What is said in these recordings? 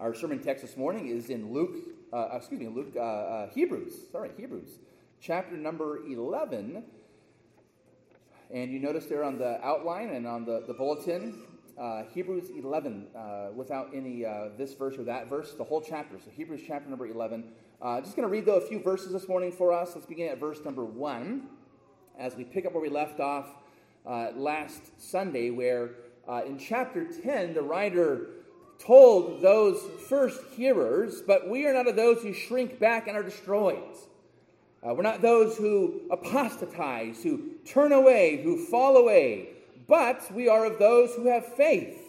Our sermon text this morning is in Hebrews, chapter number 11. And you notice there on the outline and on the bulletin, Hebrews 11, without any this verse or that verse, the whole chapter. So Hebrews chapter number 11. Just going to read, though, a few verses this morning for us. Let's begin at verse number 1 as we pick up where we left off last Sunday, where in chapter 10, the writer told those first hearers, "But we are not of those who shrink back and are destroyed." We're not those who apostatize, who turn away, who fall away, but we are of those who have faith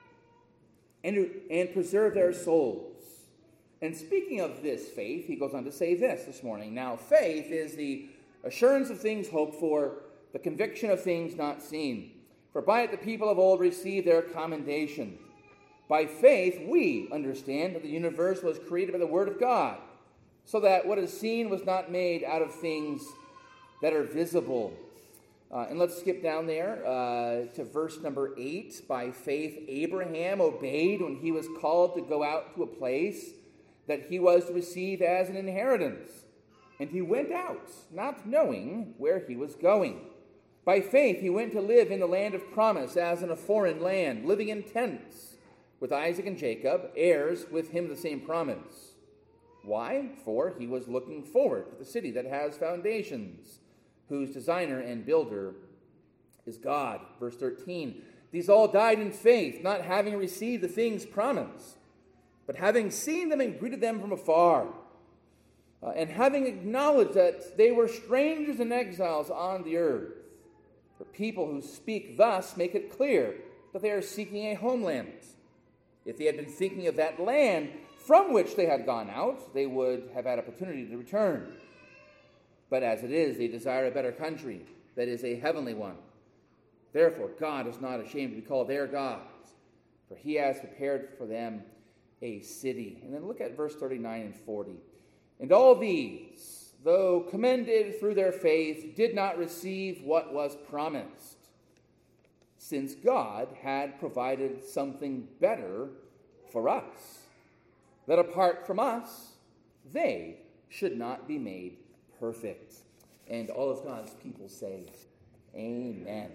and preserve their souls. And speaking of this faith, he goes on to say this morning. Now, faith is the assurance of things hoped for, the conviction of things not seen. For by it the people of old received their commendation. By faith we understand that the universe was created by the word of God, so that what is seen was not made out of things that are visible. And let's skip down there to verse number 8. By faith Abraham obeyed when he was called to go out to a place that he was to receive as an inheritance. And he went out, not knowing where he was going. By faith he went to live in the land of promise as in a foreign land, living in tents, with Isaac and Jacob, heirs with him of the same promise. Why? For he was looking forward to the city that has foundations, whose designer and builder is God. Verse 13, these all died in faith, not having received the things promised, but having seen them and greeted them from afar, and having acknowledged that they were strangers and exiles on the earth. For people who speak thus make it clear that they are seeking a homeland. If they had been thinking of that land from which they had gone out, they would have had opportunity to return. But as it is, they desire a better country, that is a heavenly one. Therefore, God is not ashamed to be called their God, for he has prepared for them a city. And then look at verse 39 and 40. And all these, though commended through their faith, did not receive what was promised, since God had provided something better for us, that apart from us, they should not be made perfect. And all of God's people say, amen.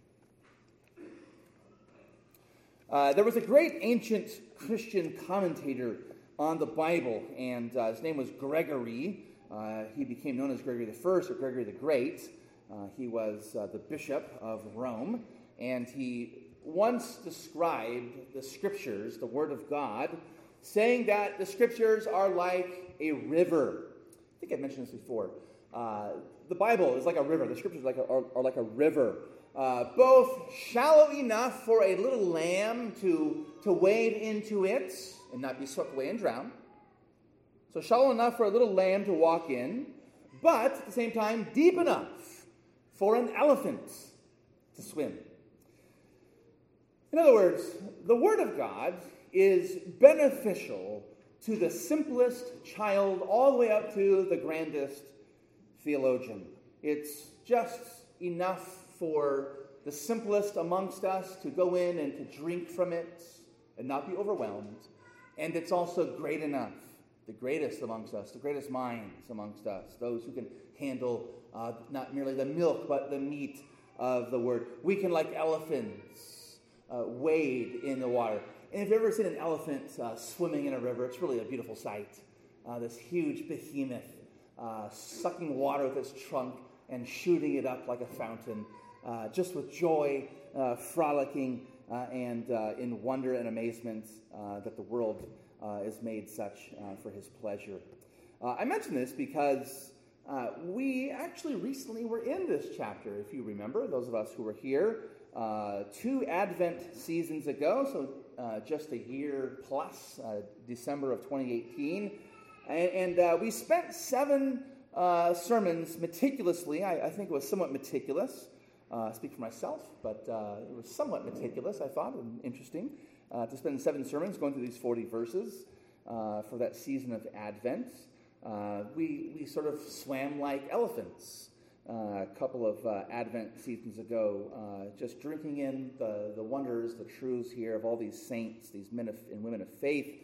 There was a great ancient Christian commentator on the Bible, and his name was Gregory. He became known as Gregory the First or Gregory the Great. He was the bishop of Rome. And he once described the Scriptures, the Word of God, saying that the Scriptures are like a river. I think I've mentioned this before. The Bible is like a river. The Scriptures are like a river. Both shallow enough for a little lamb to wade into it and not be swept away and drown. So shallow enough for a little lamb to walk in, but at the same time deep enough for an elephant to swim. In other words, the Word of God is beneficial to the simplest child all the way up to the grandest theologian. It's just enough for the simplest amongst us to go in and to drink from it and not be overwhelmed. And it's also great enough, the greatest amongst us, the greatest minds amongst us, those who can handle not merely the milk but the meat of the Word. We can, like elephants, wade in the water. And if you've ever seen an elephant swimming in a river, it's really a beautiful sight. This huge behemoth sucking water with its trunk and shooting it up like a fountain, just with joy, frolicking, and in wonder and amazement that the world is made such for his pleasure. I mention this because we actually recently were in this chapter, if you remember, those of us who were here 2 Advent seasons ago, so just a year plus, December of 2018. And we spent 7 sermons meticulously. I think it was somewhat meticulous. I speak for myself, but it was somewhat meticulous, I thought, and interesting to spend 7 sermons going through these 40 verses for that season of Advent. We sort of swam like elephants a couple of Advent seasons ago, just drinking in the wonders, the truths here of all these saints, these men and women of faith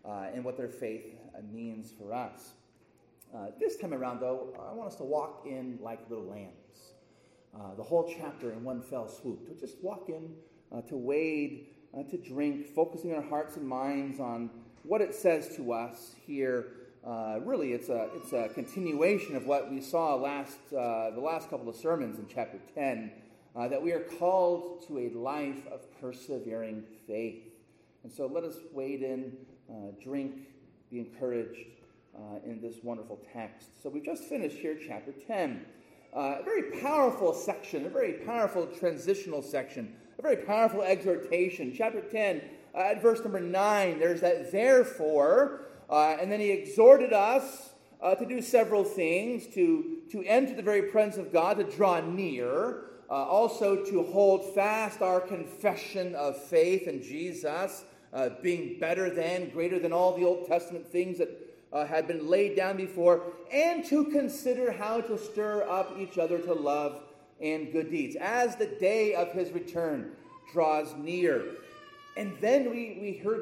and what their faith means for us. This time around, though, I want us to walk in like little lambs. The whole chapter in one fell swoop. To just walk in, to wade, to drink, focusing our hearts and minds on what it says to us here. Really, it's a continuation of what we saw the last couple of sermons in chapter 10, that we are called to a life of persevering faith. And so let us wade in, drink, be encouraged in this wonderful text. So we've just finished here chapter 10. A very powerful section, a very powerful transitional section, a very powerful exhortation. Chapter 10, at verse number 9, there's that therefore, and then he exhorted us to do several things, to enter the very presence of God, to draw near, also to hold fast our confession of faith in Jesus, being better than, greater than all the Old Testament things that had been laid down before, and to consider how to stir up each other to love and good deeds, as the day of his return draws near. And then we heard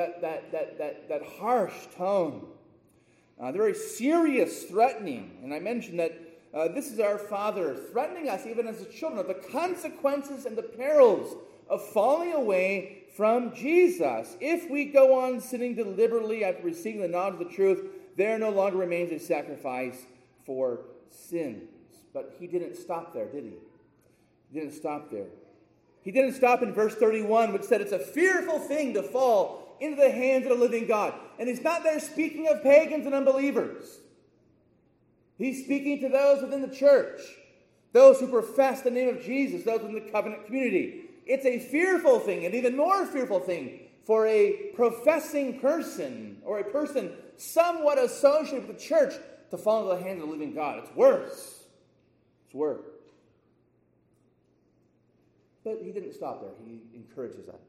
that harsh tone, the very serious threatening. And I mentioned that this is our Father threatening us, even as his children, of the consequences and the perils of falling away from Jesus. If we go on sinning deliberately after receiving the knowledge of the truth, there no longer remains a sacrifice for sins. But he didn't stop there, did he? He didn't stop there. He didn't stop in verse 31, which said it's a fearful thing to fall into the hands of the living God. And he's not there speaking of pagans and unbelievers. He's speaking to those within the church, those who profess the name of Jesus, those in the covenant community. It's a fearful thing, an even more fearful thing, for a professing person or a person somewhat associated with the church to fall into the hands of the living God. It's worse. It's worse. But he didn't stop there. He encourages us.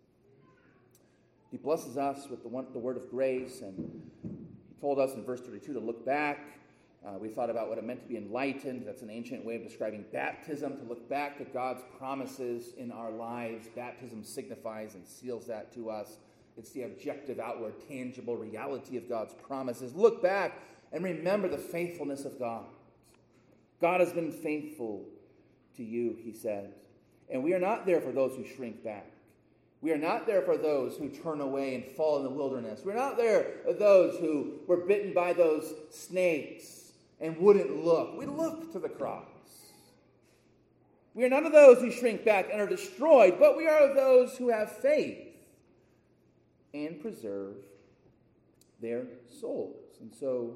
He blesses us with the word of grace, and he told us in verse 32 to look back. We thought about what it meant to be enlightened. That's an ancient way of describing baptism, to look back to God's promises in our lives. Baptism signifies and seals that to us. It's the objective, outward, tangible reality of God's promises. Look back and remember the faithfulness of God. God has been faithful to you, he said. And we are not there for those who shrink back. We are not there for those who turn away and fall in the wilderness. We're not there for those who were bitten by those snakes and wouldn't look. We look to the cross. We are none of those who shrink back and are destroyed, but we are of those who have faith and preserve their souls. And so,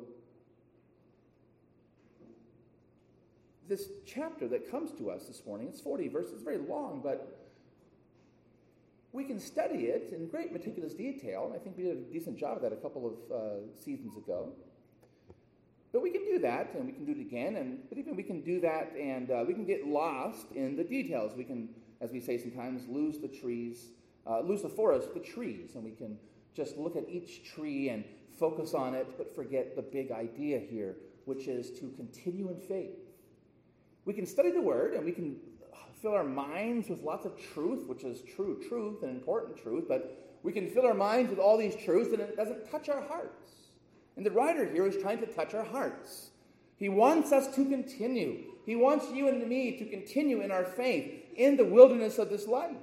this chapter that comes to us this morning, it's 40 verses, it's very long, but we can study it in great meticulous detail, and I think we did a decent job of that a couple of seasons ago. But we can do that, and we can do it again, but even we can do that, and we can get lost in the details. We can, as we say sometimes, lose the forest, the trees, and we can just look at each tree and focus on it, but forget the big idea here, which is to continue in faith. We can study the Word, and we can fill our minds with lots of truth, which is true truth and important truth, but we can fill our minds with all these truths, and it doesn't touch our hearts. And the writer here is trying to touch our hearts. He wants us to continue. He wants you and me to continue in our faith in the wilderness of this life.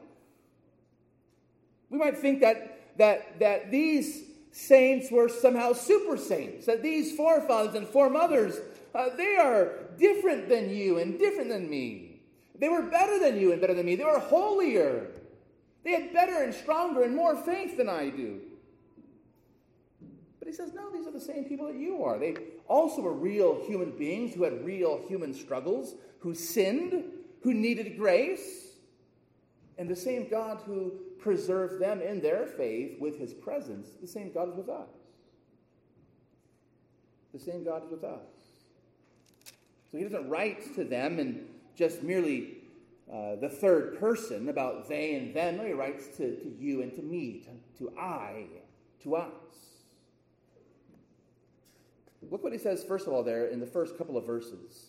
We might think that these saints were somehow super saints, that these forefathers and foremothers, they are different than you and different than me. They were better than you and better than me. They were holier. They had better and stronger and more faith than I do. But he says, no, these are the same people that you are. They also were real human beings who had real human struggles, who sinned, who needed grace. And the same God who preserved them in their faith with his presence, the same God is with us. The same God is with us. So he doesn't write to them in just merely the third person about they and them. No, he writes to you and to me, to I, to us. Look what he says, first of all, there in the first couple of verses.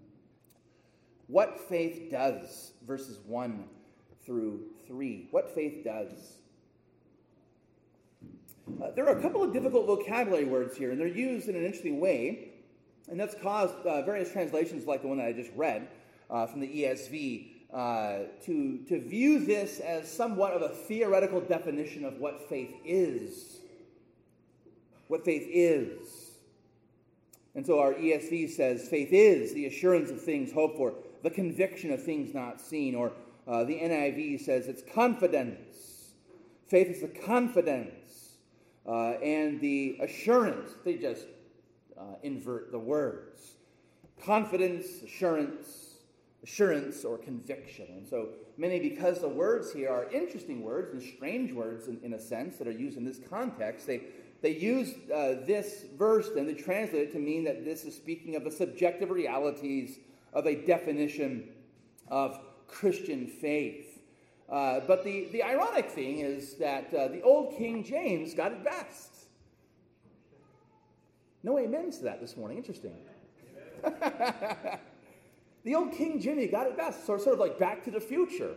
What faith does, verses 1 through 3. What faith does. There are a couple of difficult vocabulary words here, and they're used in an interesting way, and that's caused various translations like the one that I just read from the ESV to view this as somewhat of a theoretical definition of what faith is. What faith is. And so our ESV says, faith is the assurance of things hoped for, the conviction of things not seen. Or the NIV says it's confidence. Faith is the confidence and the assurance. They just invert the words. Confidence, assurance, or conviction. And so many, because the words here are interesting words and strange words in a sense that are used in this context, they use this verse and they translate it to mean that this is speaking of the subjective realities of a definition of Christian faith. But the ironic thing is that the old King James got it best. No amens to that this morning. Interesting. The old King Jimmy got it best. Sort of like Back to the Future.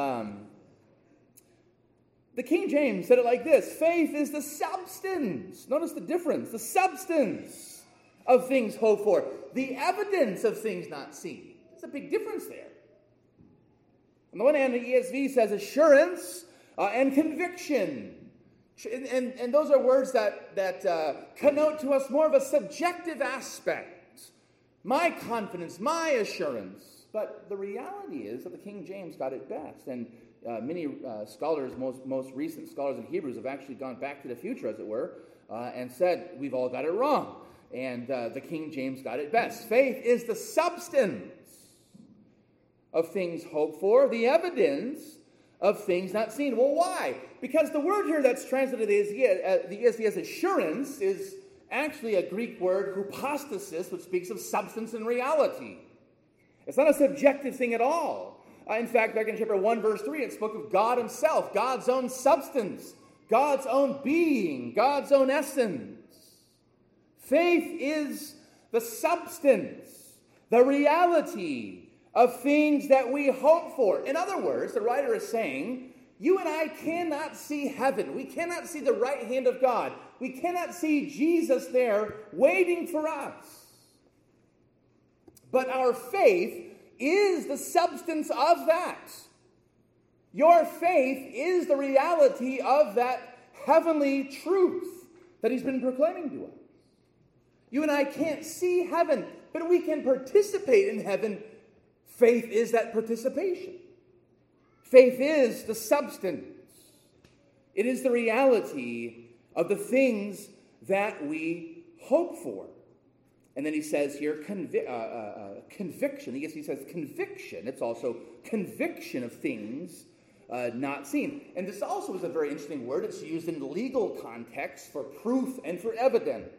The King James said it like this: faith is the substance. Notice the difference. The substance of things hoped for. The evidence of things not seen. There's a big difference there. On the one hand, the ESV says assurance and conviction. And those are words that connote to us more of a subjective aspect. My confidence, my assurance. But the reality is that the King James got it best. And many scholars, most recent scholars in Hebrews, have actually gone back to the future, as it were, and said, we've all got it wrong. And the King James got it best. Faith is the substance of things hoped for, the evidence of things not seen. Well, why? Because the word here that's translated the ESV as assurance is actually a Greek word, hypostasis, which speaks of substance and reality. It's not a subjective thing at all. In fact, back in chapter 1, verse 3, it spoke of God himself, God's own substance, God's own being, God's own essence. Faith is the substance, the reality of things that we hope for. In other words, the writer is saying, you and I cannot see heaven. We cannot see the right hand of God. We cannot see Jesus there waiting for us. But our faith is the substance of that. Your faith is the reality of that heavenly truth that he's been proclaiming to us. You and I can't see heaven, but we can participate in heaven. Faith is that participation. Faith is the substance. It is the reality of the things that we hope for. And then he says here, conviction. I guess he says conviction. It's also conviction of things not seen. And this also is a very interesting word. It's used in the legal context for proof and for evidence.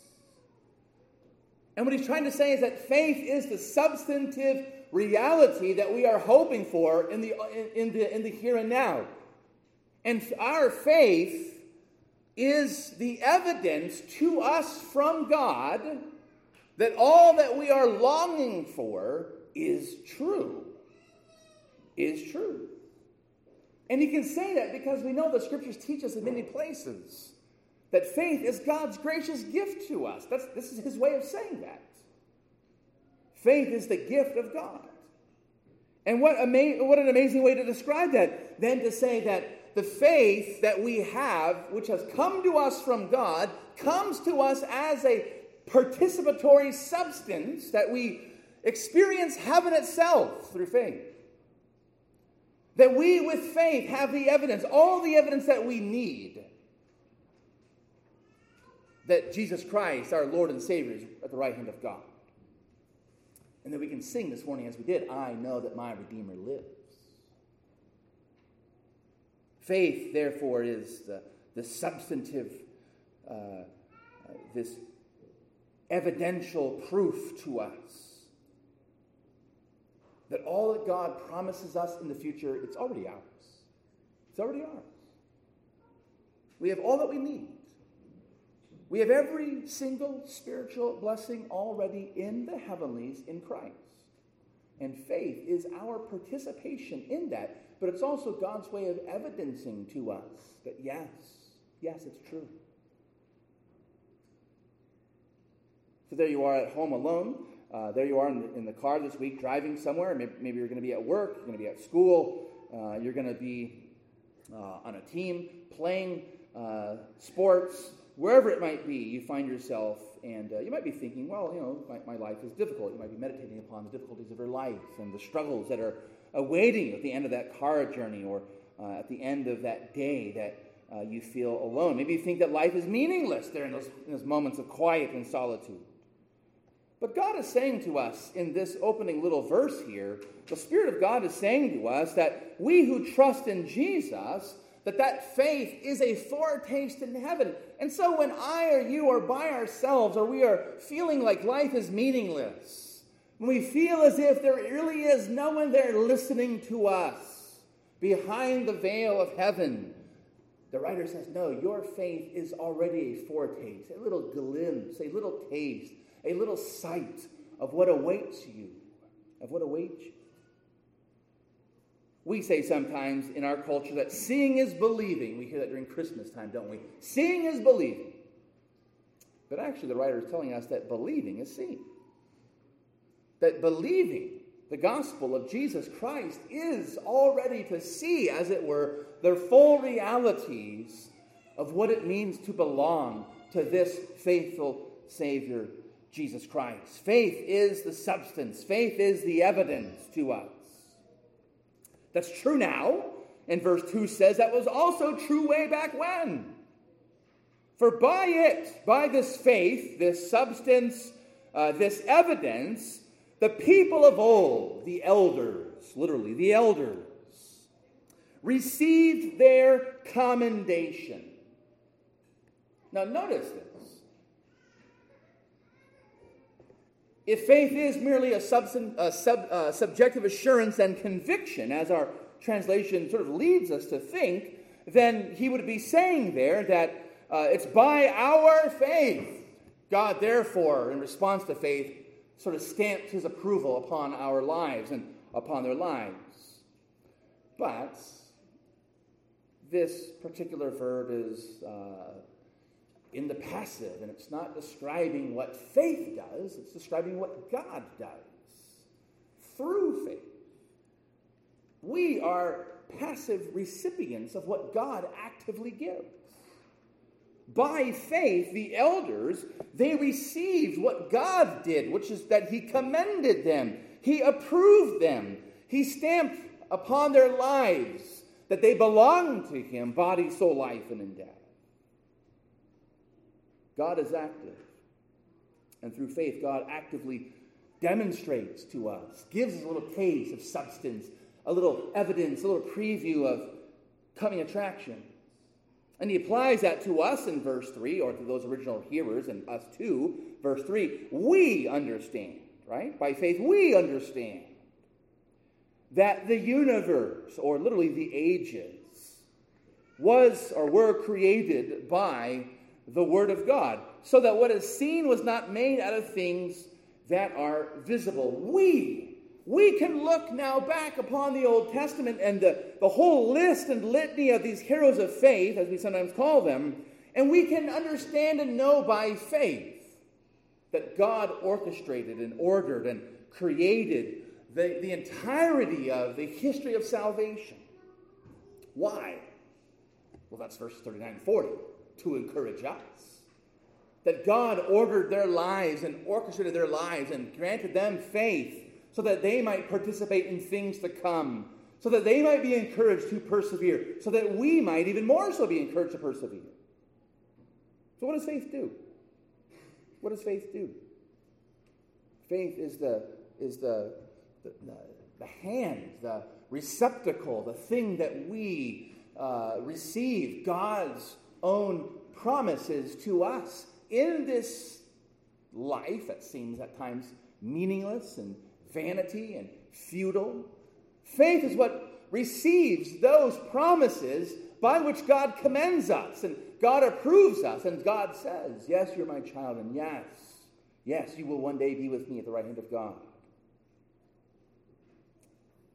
And what he's trying to say is that faith is the substantive reality that we are hoping for in the here and now. And our faith is the evidence to us from God that all that we are longing for is true. Is true. And he can say that because we know the scriptures teach us in many places that faith is God's gracious gift to us. This is his way of saying that. Faith is the gift of God. And what an amazing way to describe that, than to say that the faith that we have, which has come to us from God, comes to us as a participatory substance that we experience heaven itself through faith. That we, with faith, have the evidence, all the evidence that we need, that Jesus Christ, our Lord and Savior, is at the right hand of God. And that we can sing this morning as we did, I know that my Redeemer lives. Faith, therefore, is the substantive, this evidential proof to us that all that God promises us in the future, it's already ours. It's already ours. We have all that we need. We have every single spiritual blessing already in the heavenlies in Christ. And faith is our participation in that, but it's also God's way of evidencing to us that yes, Yes, it's true. So there you are at home alone. There you are in the car this week driving somewhere. Maybe you're going to be at work. You're going to be at school. You're going to be on a team playing sports. Wherever it might be, you find yourself, and you might be thinking, well, my life is difficult. You might be meditating upon the difficulties of your life and the struggles that are awaiting you at the end of that car journey or at the end of that day that you feel alone. Maybe you think that life is meaningless there in those moments of quiet and solitude. But God is saying to us in this opening little verse here, the Spirit of God is saying to us that we who trust in Jesus, that faith is a foretaste in heaven. And so when I or you are by ourselves, or we are feeling like life is meaningless, when we feel as if there really is no one there listening to us behind the veil of heaven, the writer says, no, your faith is already a foretaste, a little glimpse, a little taste, a little sight of what awaits you, We say sometimes in our culture that seeing is believing. We hear that during Christmas time, don't we? Seeing is believing. But actually the writer is telling us that believing is seeing. That believing the gospel of Jesus Christ is already to see, as it were, the full realities of what it means to belong to this faithful Savior, Jesus Christ. Faith is the substance. Faith is the evidence to us. That's true now. And verse 2 says that was also true way back when. For by this faith, this substance, this evidence, the people of old, the elders, literally the elders, received their commendation. Now notice this. If faith is merely a subjective assurance and conviction, as our translation sort of leads us to think, then he would be saying there that it's by our faith. God, therefore, in response to faith, sort of stamped his approval upon our lives and upon their lives. But this particular verb is in the passive, and it's not describing what faith does, it's describing what God does through faith. We are passive recipients of what God actively gives. By faith, the elders, they received what God did, which is that he commended them, he approved them, he stamped upon their lives that they belong to him, body, soul, life, and in death. God is active. And through faith, God actively demonstrates to us, gives us a little taste of substance, a little evidence, a little preview of coming attraction. And he applies that to us in verse 3, or to those original hearers, and us too. Verse 3, we understand, right? By faith, we understand that the universe, or literally the ages, was or were created by the Word of God, so that what is seen was not made out of things that are visible. We can look now back upon the Old Testament and the whole list and litany of these heroes of faith, as we sometimes call them, and we can understand and know by faith that God orchestrated and ordered and created the entirety of the history of salvation. Why? Well, that's verses 39 and 40. To encourage us. That God ordered their lives and orchestrated their lives and granted them faith so that they might participate in things to come, so that they might be encouraged to persevere, so that we might even more so be encouraged to persevere. So what does faith do? What does faith do? Faith is the hand, the receptacle, the thing that we receive God's own promises to us in this life that seems at times meaningless and vanity and futile. Faith is what receives those promises by which God commends us and God approves us, and God says, yes, you're my child, and yes, you will one day be with me at the right hand of God.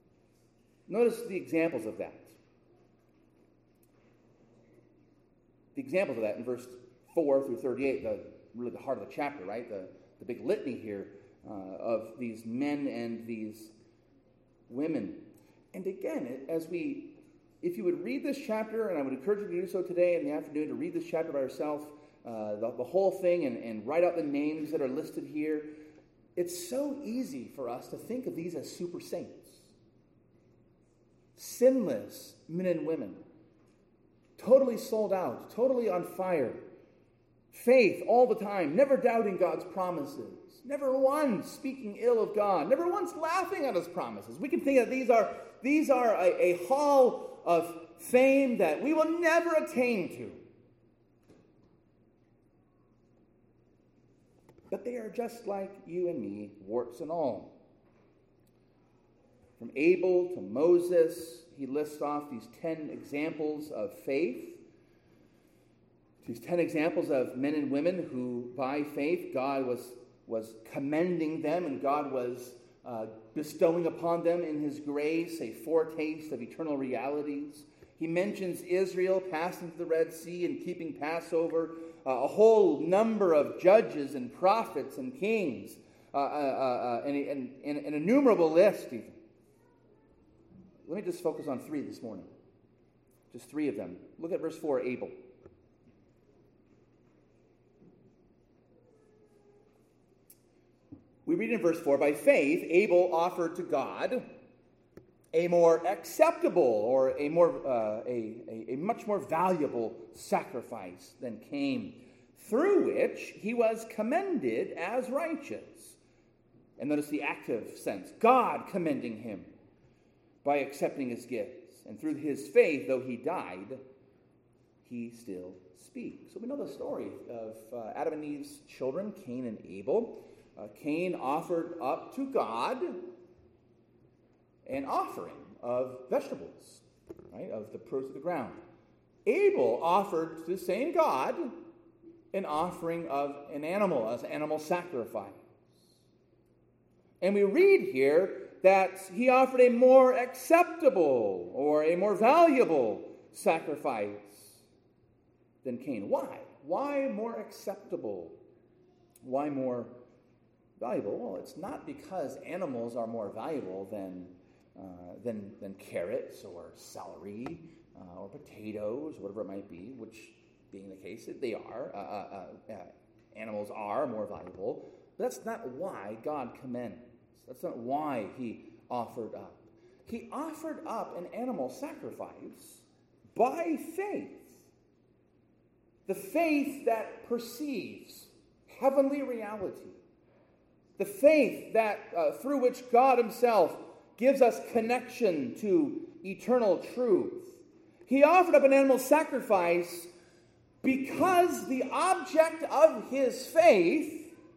Notice the examples of that. the examples of that in verse 4 through 38, really the heart of the chapter, right? The big litany here of these men and these women. And again, if you would read this chapter, and I would encourage you to do so today in the afternoon, to read this chapter by yourself, the whole thing, and write out the names that are listed here, it's so easy for us to think of these as super saints. Sinless men and women. Totally sold out, totally on fire. Faith all the time, never doubting God's promises. Never once speaking ill of God. Never once laughing at his promises. We can think that these are a hall of fame that we will never attain to. But they are just like you and me, warts and all. From Abel to Moses, he lists off these 10 examples of faith. These 10 examples of men and women who, by faith, God was commending them, and God was bestowing upon them in his grace a foretaste of eternal realities. He mentions Israel passing through the Red Sea and keeping Passover, a whole number of judges and prophets and kings, and an innumerable list even. Let me just focus on 3 this morning. Just 3 of them. Look at verse 4, Abel. We read in verse 4, by faith, Abel offered to God a more acceptable or a much more valuable sacrifice than Cain, through which he was commended as righteous. And notice the active sense, God commending him by accepting his gifts. And through his faith, though he died, he still speaks. So we know the story of Adam and Eve's children, Cain and Abel. Cain offered up to God an offering of vegetables, right, of the produce of the ground. Abel offered to the same God an offering of an animal, as an animal sacrifice. And we read here that he offered a more acceptable or a more valuable sacrifice than Cain. Why? Why more acceptable? Why more valuable? Well, it's not because animals are more valuable than carrots or celery or potatoes, whatever it might be, which being the case that they are, animals are more valuable. But that's not why God commends. That's not why he offered up. He offered up an animal sacrifice by faith. The faith that perceives heavenly reality. The faith that through which God himself gives us connection to eternal truth. He offered up an animal sacrifice because the object of his faith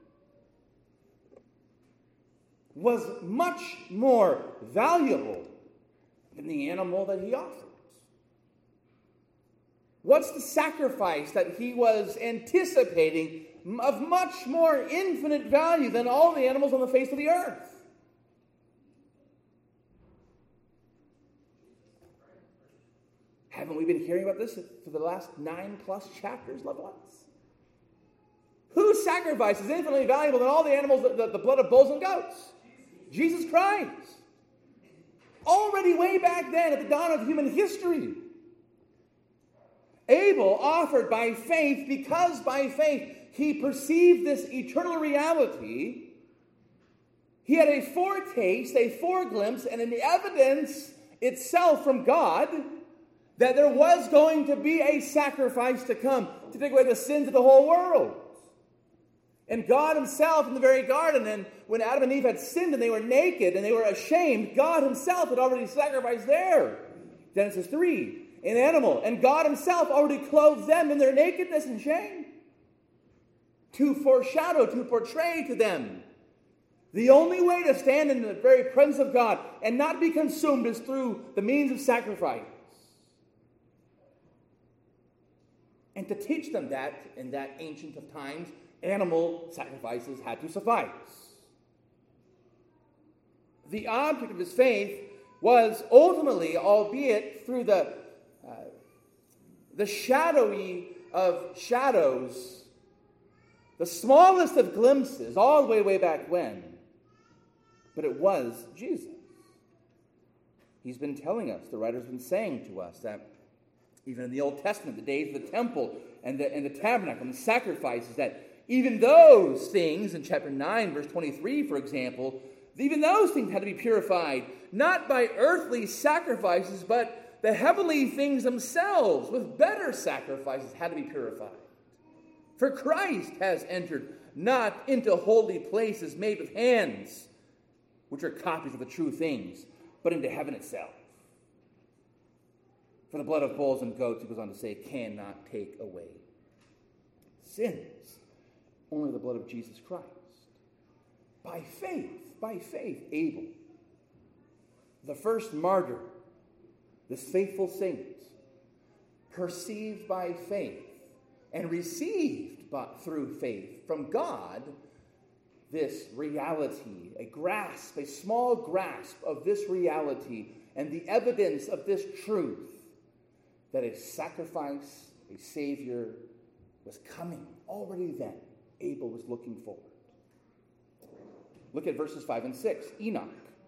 was much more valuable than the animal that he offered. What's the sacrifice that he was anticipating of much more infinite value than all the animals on the face of the earth? Haven't we been hearing about this for the last 9+ chapters, loved ones? Whose sacrifice is infinitely valuable than all the animals, the blood of bulls and goats? Jesus Christ. Already way back then, at the dawn of human history. Abel offered by faith because by faith he perceived this eternal reality. He had a foretaste, a foreglimpse, and an evidence itself from God that there was going to be a sacrifice to come to take away the sins of the whole world. And God himself in the very garden, and when Adam and Eve had sinned and they were naked and they were ashamed, God himself had already sacrificed there. Genesis 3, an animal. And God himself already clothed them in their nakedness and shame. To foreshadow, to portray to them. The only way to stand in the very presence of God and not be consumed is through the means of sacrifice. And to teach them that in that ancient of times, animal sacrifices had to suffice. The object of his faith was ultimately, albeit through the shadowy of shadows, the smallest of glimpses, all the way back when. But it was Jesus. He's been telling us, the writer's been saying to us that even in the Old Testament, the days of the temple and the tabernacle and the sacrifices, that even those things, in chapter 9, verse 23, for example, even those things had to be purified, not by earthly sacrifices, but the heavenly things themselves, with better sacrifices, had to be purified. For Christ has entered not into holy places made with hands, which are copies of the true things, but into heaven itself. For the blood of bulls and goats, he goes on to say, cannot take away sins. Only the blood of Jesus Christ. By faith, Abel, the first martyr, this faithful saint, perceived by faith and received through faith from God this reality, a small grasp of this reality and the evidence of this truth that a sacrifice, a Savior was coming already then. Abel was looking forward. Look at verses 5 and 6. Enoch.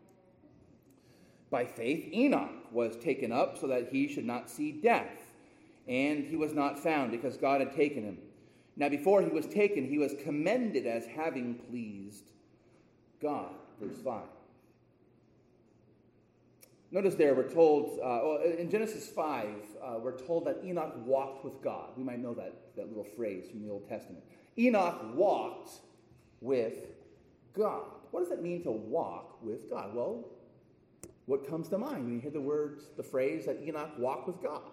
By faith, Enoch was taken up so that he should not see death. And he was not found because God had taken him. Now before he was taken, he was commended as having pleased God. Verse 5. Notice there we're told, in Genesis 5, we're told that Enoch walked with God. We might know that little phrase from the Old Testament. Enoch walked with God. What does it mean to walk with God? Well, what comes to mind when you hear the phrase that Enoch walked with God?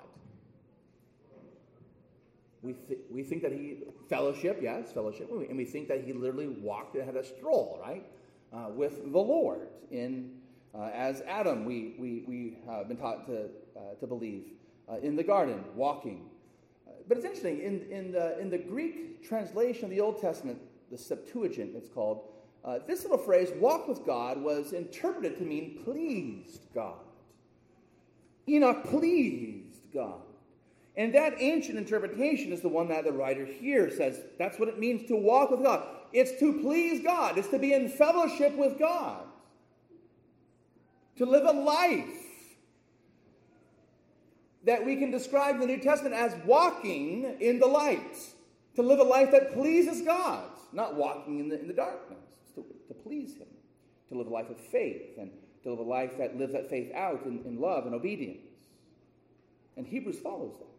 We think that he, fellowship, and we think that he literally walked and had a stroll, right, with the Lord. As Adam, we have been taught to believe, in the garden, walking. But it's interesting, in the Greek translation of the Old Testament, the Septuagint it's called, this little phrase, walk with God, was interpreted to mean pleased God. Enoch pleased God. And that ancient interpretation is the one that the writer here says, that's what it means to walk with God. It's to please God. It's to be in fellowship with God. To live a life that we can describe in the New Testament as walking in the light. To live a life that pleases God, not walking in the darkness. It's to please Him. To live a life of faith, and to live a life that lives that faith out in love and obedience. And Hebrews follows that.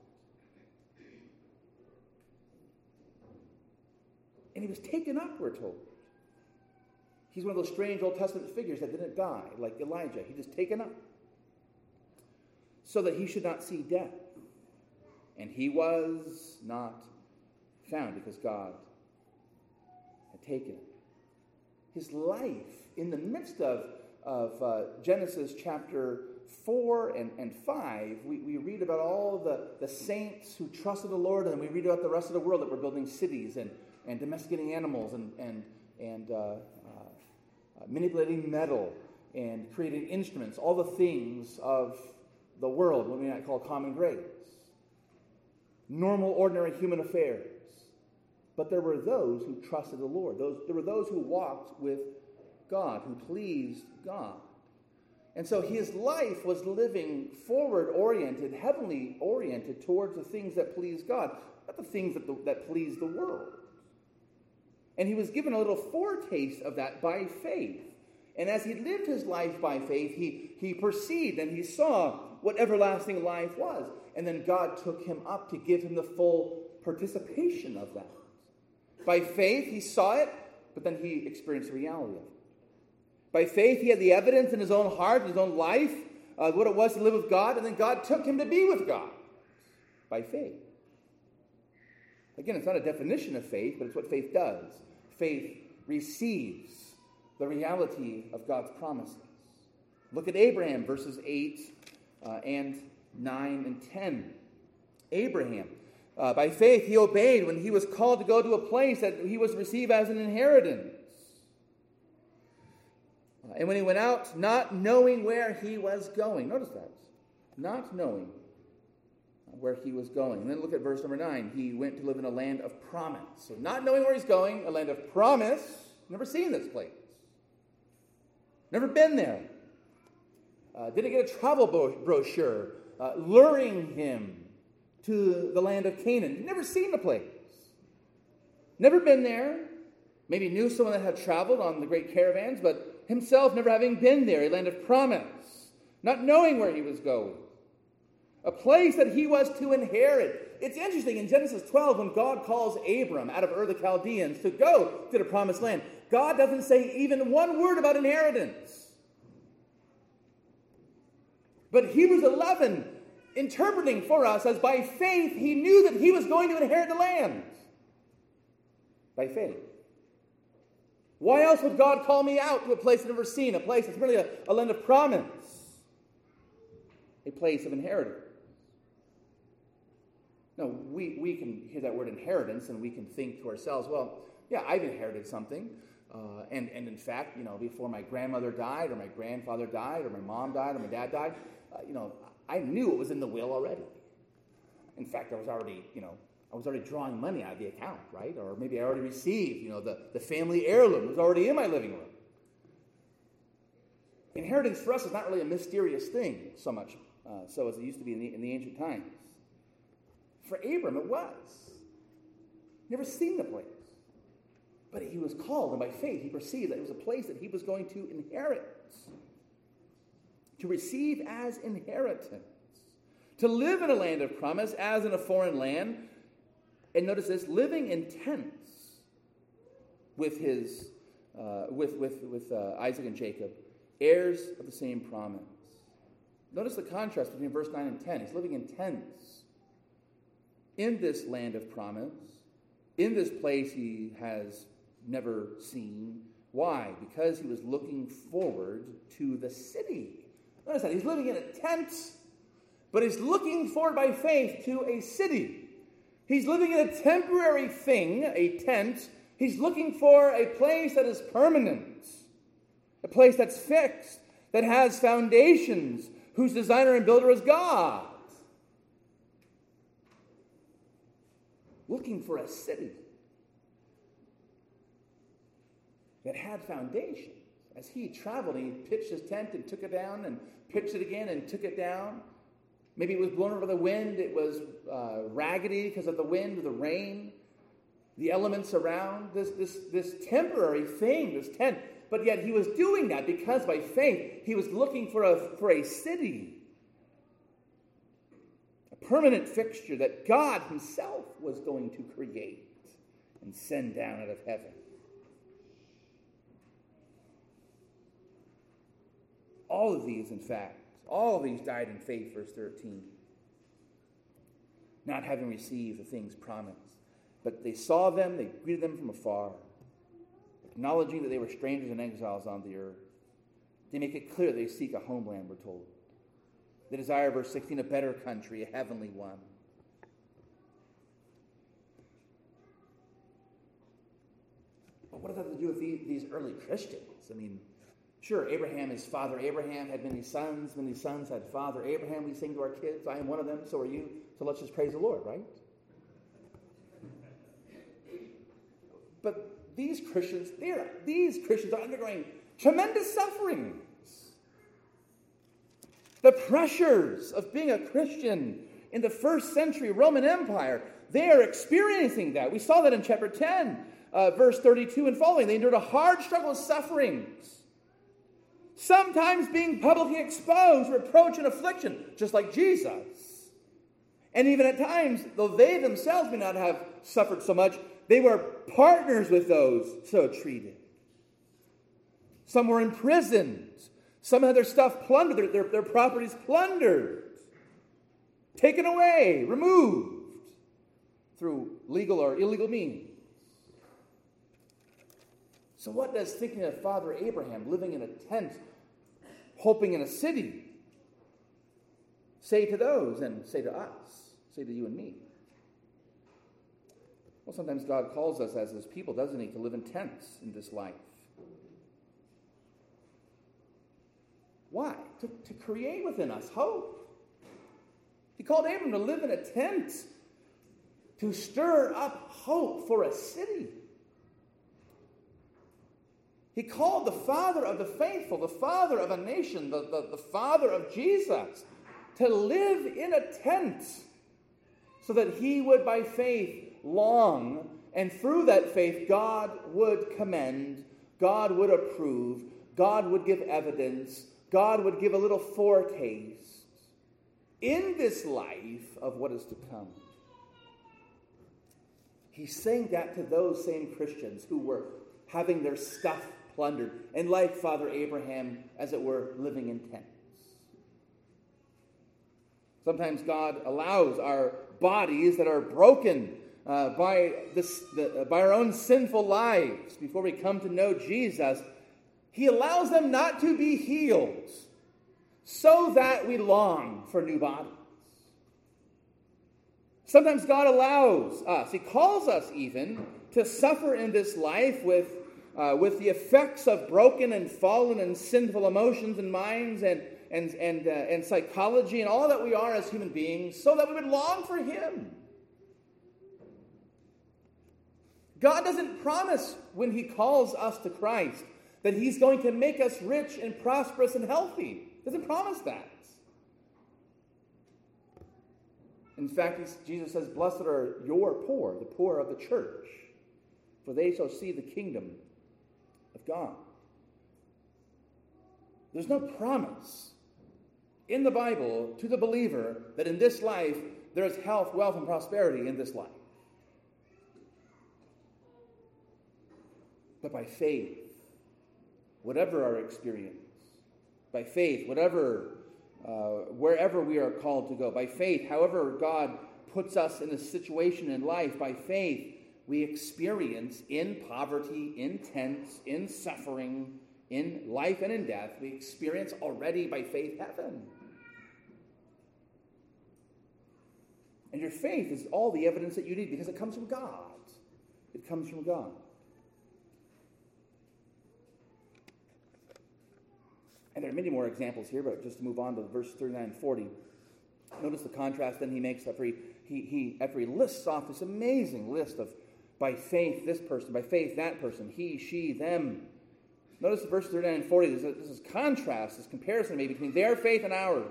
And he was taken up, we're told. He's one of those strange Old Testament figures that didn't die, like Elijah. He was taken up so that he should not see death. And he was not found because God had taken him. His life, in the midst of Genesis chapter 4 and 5, we read about all the saints who trusted the Lord, and we read about the rest of the world that were building cities and domesticating animals and manipulating metal and creating instruments, all the things of the world, what we might call common grace. Normal, ordinary human affairs. But there were those who trusted the Lord. There were those who walked with God, who pleased God. And so his life was living forward-oriented, heavenly-oriented towards the things that please God, not the things that please the world. And he was given a little foretaste of that by faith. And as he lived his life by faith, he perceived and he saw what everlasting life was. And then God took him up to give him the full participation of that. By faith, he saw it, but then he experienced the reality of it. By faith, he had the evidence in his own heart, in his own life, what it was to live with God, and then God took him to be with God. By faith. Again, it's not a definition of faith, but it's what faith does. Faith receives the reality of God's promises. Look at Abraham, verses 8 and 9 and 10. Abraham, by faith, he obeyed when he was called to go to a place that he was to receive as an inheritance. And when he went out, not knowing where he was going. Notice that. Not knowing where he was going. And then look at verse number 9. He went to live in a land of promise. So not knowing where he's going, a land of promise. Never seen this place. Never been there. Didn't get a travel brochure luring him to the land of Canaan. Never seen the place. Never been there. Maybe knew someone that had traveled on the great caravans, but himself never having been there. A land of promise. Not knowing where he was going. A place that he was to inherit. It's interesting, in Genesis 12, when God calls Abram out of Ur the Chaldeans to go to the promised land, God doesn't say even one word about inheritance. But Hebrews 11, interpreting for us as by faith, he knew that he was going to inherit the land. By faith. Why else would God call me out to a place I've never seen, a place that's really a land of promise, a place of inheritance? No, we can hear that word inheritance and we can think to ourselves, well, yeah, I've inherited something. And in fact, before my grandmother died or my grandfather died or my mom died or my dad died, I knew it was in the will already. In fact, I was already drawing money out of the account, right? Or maybe I already received, the family heirloom was already in my living room. Inheritance for us is not really a mysterious thing so much so as it used to be in the ancient times. For Abram, it was. Never seen the place. But he was called, and by faith, he perceived that it was a place that he was going to inherit. To receive as inheritance. To live in a land of promise as in a foreign land. And notice this, living in tents with his, with Isaac and Jacob, heirs of the same promise. Notice the contrast between verse 9 and 10. He's living in tents in this land of promise, in this place he has never seen. Why? Because he was looking forward to the city. Notice that. He's living in a tent, but he's looking forward by faith to a city. He's living in a temporary thing, a tent. He's looking for a place that is permanent, a place that's fixed, that has foundations, whose designer and builder is God. Looking for a city that had foundations. As he traveled, he pitched his tent and took it down and pitched it again and took it down. Maybe it was blown over the wind. It was raggedy because of the wind or the rain. The elements around this temporary thing, this tent. But yet he was doing that because by faith he was looking for a city. A permanent fixture that God himself was going to create and send down out of heaven. All of these, in fact, died in faith, verse 13. Not having received the things promised. But they saw them, they greeted them from afar, acknowledging that they were strangers and exiles on the earth. They make it clear they seek a homeland, we're told. They desire, verse 16, a better country, a heavenly one. But what does that have to do with these early Christians? I mean, sure, Abraham, his father Abraham, had many sons. Many sons had father Abraham. We sing to our kids, I am one of them, so are you. So let's just praise the Lord, right? But these Christians are undergoing tremendous sufferings. The pressures of being a Christian in the first century Roman Empire, they are experiencing that. We saw that in chapter 10, verse 32 and following. They endured a hard struggle of sufferings. Sometimes being publicly exposed, reproach, and affliction, just like Jesus. And even at times, though they themselves may not have suffered so much, they were partners with those so treated. Some were imprisoned. Some had their stuff plundered, their properties plundered, taken away, removed through legal or illegal means. So what does thinking of Father Abraham living in a tent, hoping in a city, say to those and say to us, say to you and me? Well, sometimes God calls us as his people, doesn't he, to live in tents in this life. Why? To create within us hope. He called Abram to live in a tent, to stir up hope for a city. He called the father of the faithful, the father of a nation, the father of Jesus, to live in a tent so that he would by faith long, and through that faith God would commend, God would approve, God would give evidence, God would give a little foretaste in this life of what is to come. He's saying that to those same Christians who were having their stuff plundered, and like Father Abraham, as it were, living in tents. Sometimes God allows our bodies that are broken by our own sinful lives before we come to know Jesus. He allows them not to be healed so that we long for new bodies. Sometimes God allows us, he calls us even, to suffer in this life with the effects of broken and fallen and sinful emotions and minds and psychology and all that we are as human beings, so that we would long for him. God doesn't promise when he calls us to Christ that he's going to make us rich and prosperous and healthy. He doesn't promise that. In fact, Jesus says, "Blessed are your poor, the poor of the church, for they shall see the kingdom of God." There's no promise in the Bible to the believer that in this life there is health, wealth, and prosperity in this life. But by faith, whatever our experience, by faith, wherever we are called to go, by faith, however God puts us in a situation in life, by faith, we experience in poverty, in tents, in suffering, in life and in death, we experience already by faith heaven. And your faith is all the evidence that you need because it comes from God. It comes from God. And there are many more examples here, but just to move on to verse 39 and 40, notice the contrast then he makes after he lists off this amazing list of by faith this person, by faith that person, he, she, them. Notice the verse 39 and 40, there's this contrast, this comparison made between their faith and ours.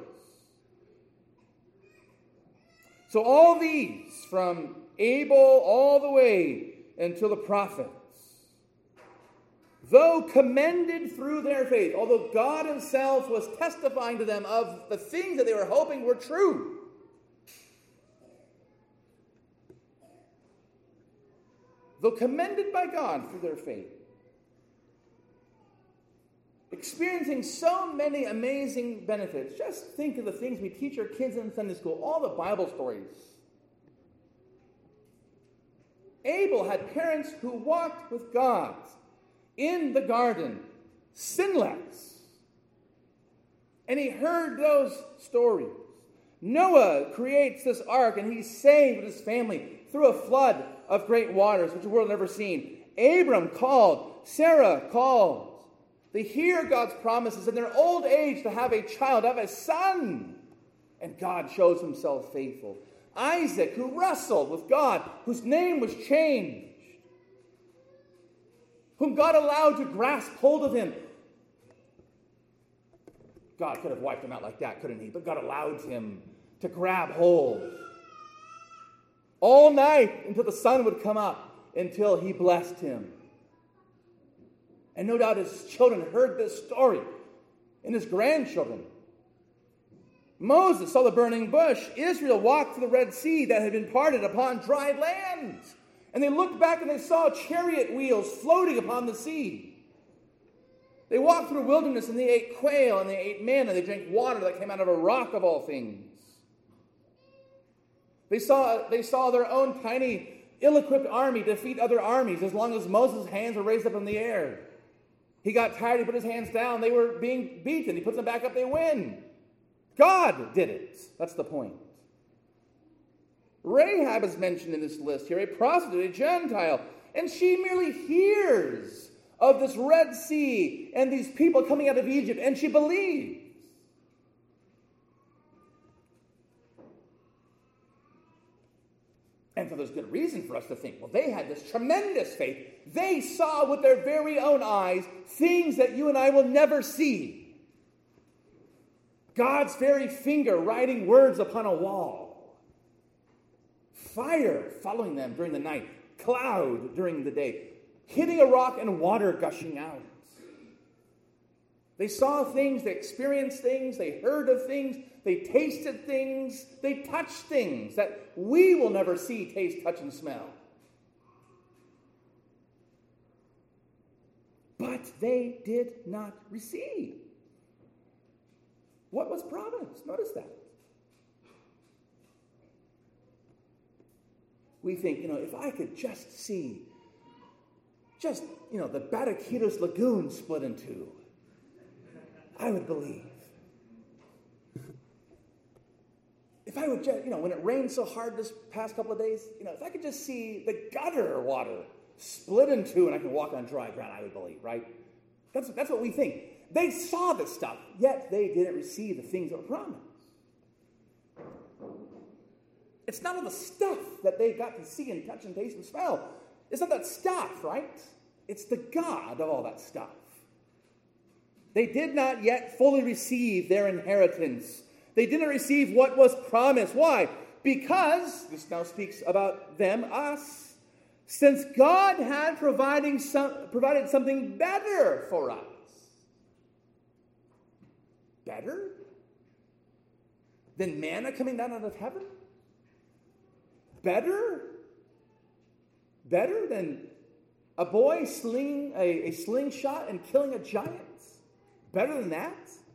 So all these, from Abel all the way until the prophets, though commended through their faith, although God himself was testifying to them of the things that they were hoping were true, though commended by God through their faith, experiencing so many amazing benefits. Just think of the things we teach our kids in Sunday school, all the Bible stories. Abel had parents who walked with God in the garden, sinless. And he heard those stories. Noah creates this ark, and he's saved with his family through a flood of great waters, which the world had never seen. Abram called, Sarah called. They hear God's promises in their old age to have a child, to have a son. And God shows himself faithful. Isaac, who wrestled with God, whose name was changed, whom God allowed to grasp hold of him. God could have wiped him out like that, couldn't he? But God allowed him to grab hold all night until the sun would come up, until he blessed him. And no doubt his children heard this story, and his grandchildren. Moses saw the burning bush. Israel walked through the Red Sea that had been parted upon dry land. And they looked back and they saw chariot wheels floating upon the sea. They walked through the wilderness and they ate quail and they ate manna and they drank water that came out of a rock of all things. They saw their own tiny, ill-equipped army defeat other armies as long as Moses' hands were raised up in the air. He got tired, he put his hands down, they were being beaten. He puts them back up, they win. God did it. That's the point. Rahab is mentioned in this list here, a prostitute, a Gentile, and she merely hears of this Red Sea and these people coming out of Egypt, and she believes. And so there's good reason for us to think, well, they had this tremendous faith. They saw with their very own eyes things that you and I will never see. God's very finger writing words upon a wall. Fire following them during the night. Cloud during the day. Hitting a rock and water gushing out. They saw things, they experienced things, they heard of things, they tasted things, they touched things that we will never see, taste, touch, and smell. But they did not receive what was promised. Notice that. We think, if I could just see, the Bataquitos Lagoon split in two, I would believe. If I would just, when it rained so hard this past couple of days, if I could just see the gutter water split in two and I could walk on dry ground, I would believe, right? That's what we think. They saw this stuff, yet they didn't receive the things that were promised. It's not all the stuff that they got to see and touch and taste and smell. It's not that stuff, right? It's the God of all that stuff. They did not yet fully receive their inheritance. They didn't receive what was promised. Why? Because, this now speaks about them, us, since God had provided something better for us. Better than manna coming down out of heaven? Better than a boy slinging a slingshot and killing a giant? Better than that?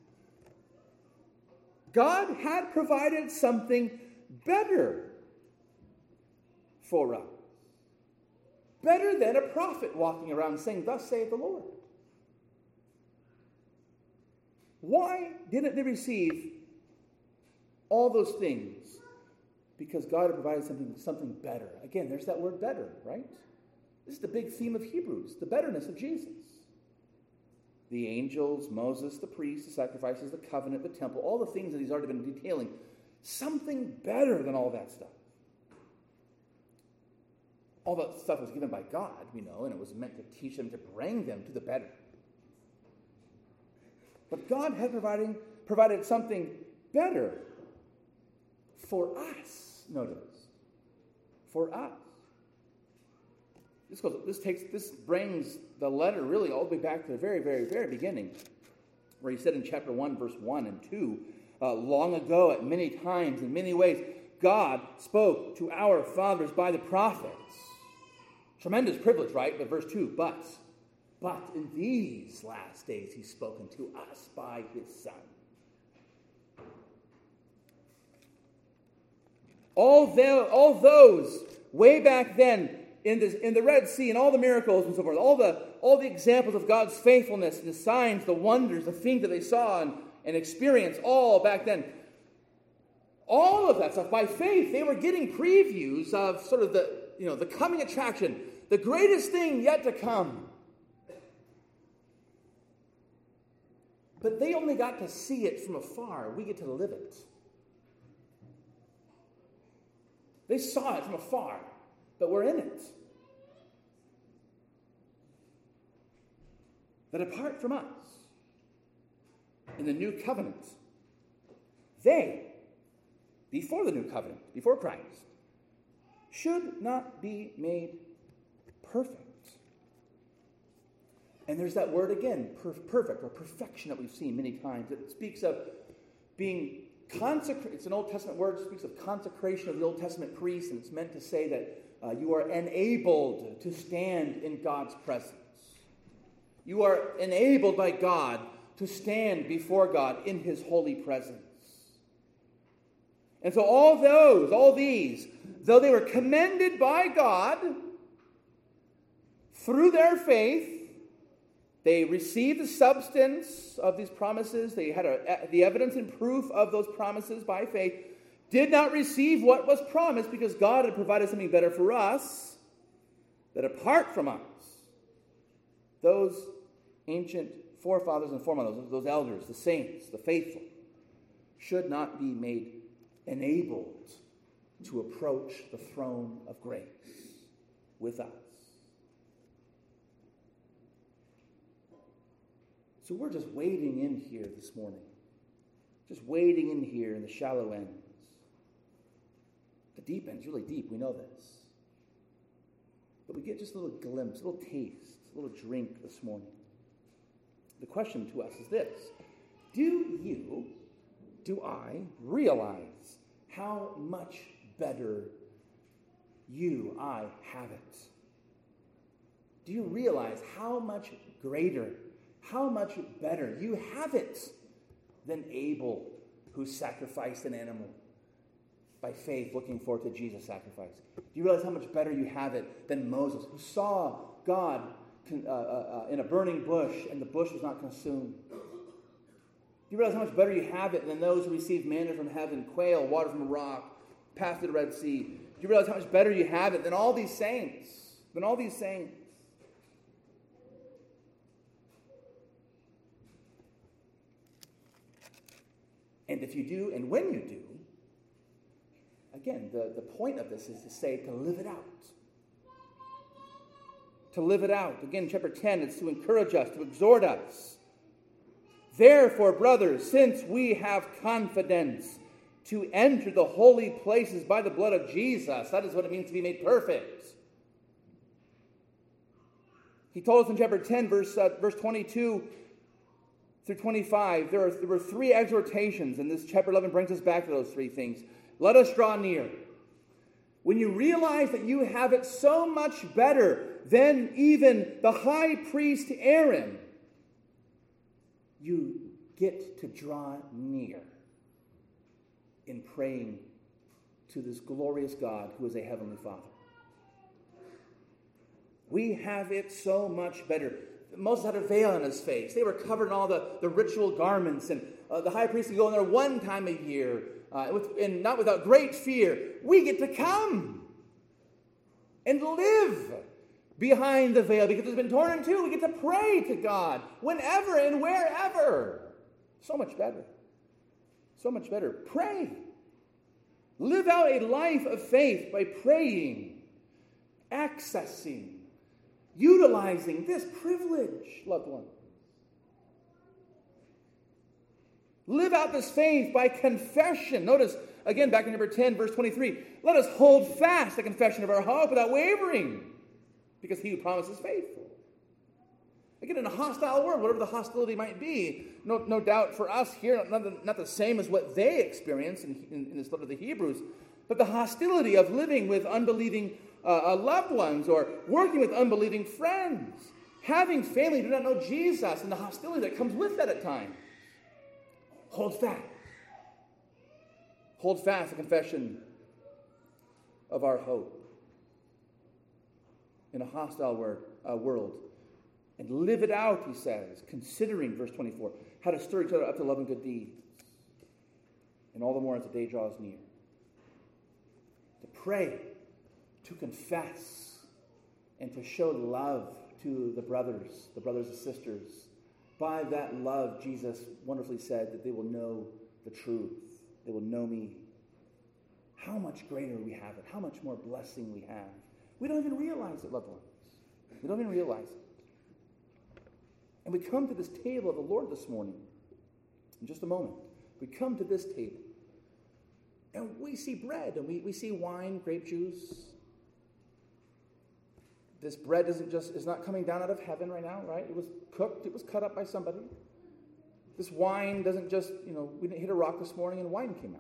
God had provided something better for us. Better than a prophet walking around saying, "Thus saith the Lord." Why didn't they receive all those things? Because God had provided something better. Again, there's that word better, right? This is the big theme of Hebrews, the betterness of Jesus. The angels, Moses, the priests, the sacrifices, the covenant, the temple, all the things that he's already been detailing. Something better than all that stuff. All that stuff was given by God, and it was meant to teach them, to bring them to the better. But God had provided something better for us. Notice. For us. This brings the letter really all the way back to the very, very, very beginning, where he said in chapter 1, verse 1 and 2, long ago, at many times, in many ways, God spoke to our fathers by the prophets. Tremendous privilege, right? But verse 2, but in these last days he's spoken to us by his Son. All those way back then in the Red Sea and all the miracles and so forth, all the examples of God's faithfulness, the signs, the wonders, the things that they saw and experienced all back then, all of that stuff, by faith, they were getting previews of sort of the coming attraction, the greatest thing yet to come. But they only got to see it from afar. We get to live it. They saw it from afar, but we're in it. That apart from us, in the new covenant, they, before the new covenant, before Christ, should not be made perfect. And there's that word again, perfect or perfection, that we've seen many times. It speaks of being consecrated. It's an Old Testament word. It speaks of consecration of the Old Testament priests, and it's meant to say that you are enabled to stand in God's presence. You are enabled by God to stand before God in his holy presence. And so all these, though they were commended by God through their faith, they received the substance of these promises. They had the evidence and proof of those promises by faith. Did not receive what was promised because God had provided something better for us, that apart from us, those ancient forefathers and foremothers, those elders, the saints, the faithful, should not be made enabled to approach the throne of grace with us. So we're just wading in here this morning. Just wading in here in the shallow ends. The deep end's really deep, we know this. But we get just a little glimpse, a little taste, a little drink this morning. The question to us is this: do I realize how much better I have it? Do you realize how much greater, how much better you have it than Abel, who sacrificed an animal by faith, looking forward to Jesus' sacrifice? Do you realize how much better you have it than Moses, who saw God in a burning bush and the bush was not consumed? Do you realize how much better you have it than those who received manna from heaven, quail, water from a rock, passed through the Red Sea? Do you realize how much better you have it than all these saints? And if you do, and when you do, again, the point of this is to say to live it out. To live it out. Again, chapter 10, it's to encourage us, to exhort us. Therefore, brothers, since we have confidence to enter the holy places by the blood of Jesus, that is what it means to be made perfect. He told us in chapter 10, verse 22 through 25, there were three exhortations, and this chapter 11 brings us back to those three things. Let us draw near. When you realize that you have it so much better than even the high priest Aaron, you get to draw near in praying to this glorious God who is a heavenly Father. We have it so much better. Moses had a veil on his face. They were covered in all the ritual garments, and the high priest could go in there one time a year, and not without great fear. We get to come and live behind the veil because it's been torn in two. We get to pray to God whenever and wherever. So much better. So much better. Pray. Live out a life of faith by praying, accessing, utilizing this privilege, loved ones. Live out this faith by confession. Notice, again, back in number 10, verse 23, let us hold fast the confession of our hope without wavering, because he who promises is faithful. Again, in a hostile world, whatever the hostility might be, no doubt for us here, not the same as what they experienced in this letter to the Hebrews, but the hostility of living with unbelieving loved ones or working with unbelieving friends, having family who do not know Jesus, and the hostility that comes with that at times. Hold fast. Hold fast the confession of our hope in a hostile world. And live it out, he says, considering, verse 24, how to stir each other up to love and good deeds. And all the more as the day draws near. To pray, to confess, and to show love to the brothers and sisters. By that love, Jesus wonderfully said that they will know the truth. They will know me. How much greater we have it. How much more blessing we have. We don't even realize it, loved ones. We don't even realize it. And we come to this table of the Lord this morning. In just a moment. We come to this table. And we see bread. And we see wine, grape juice. This bread is not coming down out of heaven right now, right? It was cooked. It was cut up by somebody. This wine doesn't just, we didn't hit a rock this morning and wine came out.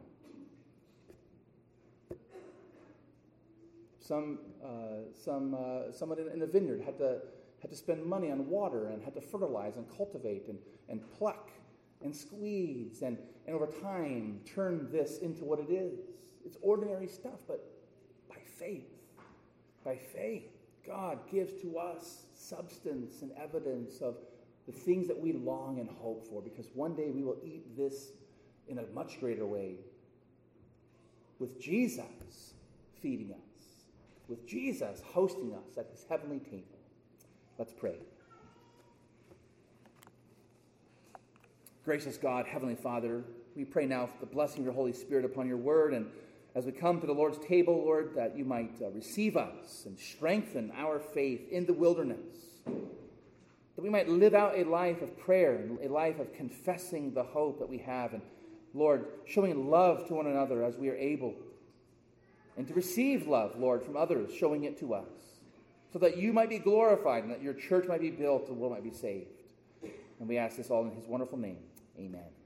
Someone in the vineyard had to spend money on water and had to fertilize and cultivate and pluck and squeeze and over time turn this into what it is. It's ordinary stuff, but by faith, God gives to us substance and evidence of the things that we long and hope for, because one day we will eat this in a much greater way with Jesus feeding us, with Jesus hosting us at his heavenly table. Let's pray. Gracious God, Heavenly Father, we pray now for the blessing of your Holy Spirit upon your word, and as we come to the Lord's table, Lord, that you might receive us and strengthen our faith in the wilderness, that we might live out a life of prayer, a life of confessing the hope that we have, and, Lord, showing love to one another as we are able, and to receive love, Lord, from others, showing it to us, so that you might be glorified and that your church might be built and the world might be saved. And we ask this all in his wonderful name. Amen.